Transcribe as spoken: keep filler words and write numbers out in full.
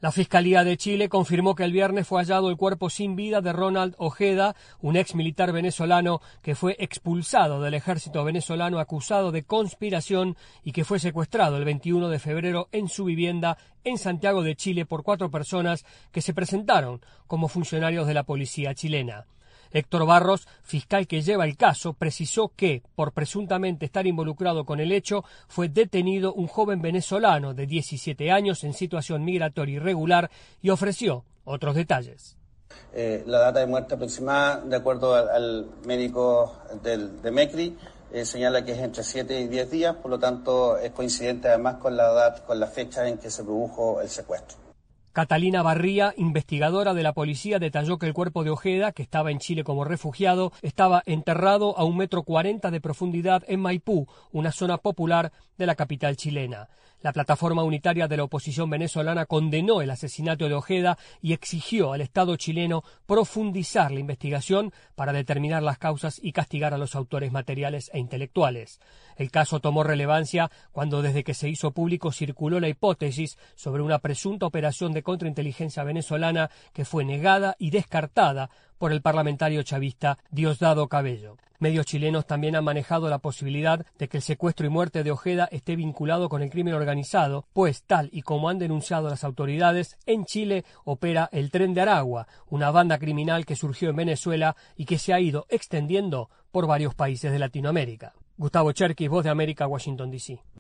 La Fiscalía de Chile confirmó que el viernes fue hallado el cuerpo sin vida de Ronald Ojeda, un ex militar venezolano que fue expulsado del ejército venezolano acusado de conspiración y que fue secuestrado el veintiuno de febrero en su vivienda en Santiago de Chile por cuatro personas que se presentaron como funcionarios de la policía chilena. Héctor Barros, fiscal que lleva el caso, precisó que, por presuntamente estar involucrado con el hecho, fue detenido un joven venezolano de diecisiete años en situación migratoria irregular y ofreció otros detalles. Eh, la data de muerte aproximada, de acuerdo al, al médico del, de MECRI, eh, señala que es entre siete y diez días, por lo tanto es coincidente además con la, edad, con la fecha en que se produjo el secuestro. Catalina Barría, investigadora de la policía, detalló que el cuerpo de Ojeda, que estaba en Chile como refugiado, estaba enterrado a un metro cuarenta de profundidad en Maipú, una zona popular de la capital chilena. La plataforma unitaria de la oposición venezolana condenó el asesinato de Ojeda y exigió al Estado chileno profundizar la investigación para determinar las causas y castigar a los autores materiales e intelectuales. El caso tomó relevancia cuando desde que se hizo público circuló la hipótesis sobre una presunta operación de contrainteligencia venezolana que fue negada y descartada por el parlamentario chavista Diosdado Cabello. Medios chilenos también han manejado la posibilidad de que el secuestro y muerte de Ojeda esté vinculado con el crimen organizado, pues tal y como han denunciado las autoridades, en Chile opera el Tren de Aragua, una banda criminal que surgió en Venezuela y que se ha ido extendiendo por varios países de Latinoamérica. Gustavo Cherkis, Voz de América, Washington, D C